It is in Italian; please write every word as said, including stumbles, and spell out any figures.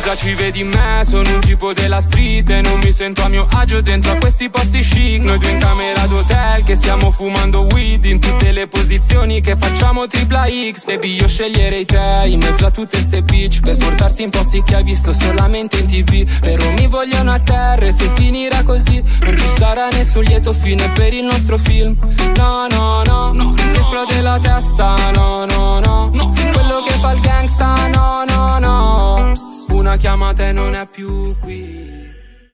Cosa ci vedi in me? Sono un tipo della street e non mi sento a mio agio dentro a questi posti chic. Noi due in camera d'hotel che stiamo fumando weed in tutte le posizioni che facciamo tripla X. Baby, io sceglierei te in mezzo a tutte ste bitch per portarti in posti che hai visto solamente in tv. Però mi vogliono a terra e se finirà così non ci sarà nessun lieto fine per il nostro film. No, no, no, no, che esplode la testa. No, no, no, no, quello che fa il gangsta. No, no, no, pss, una chiamata e non è più qui.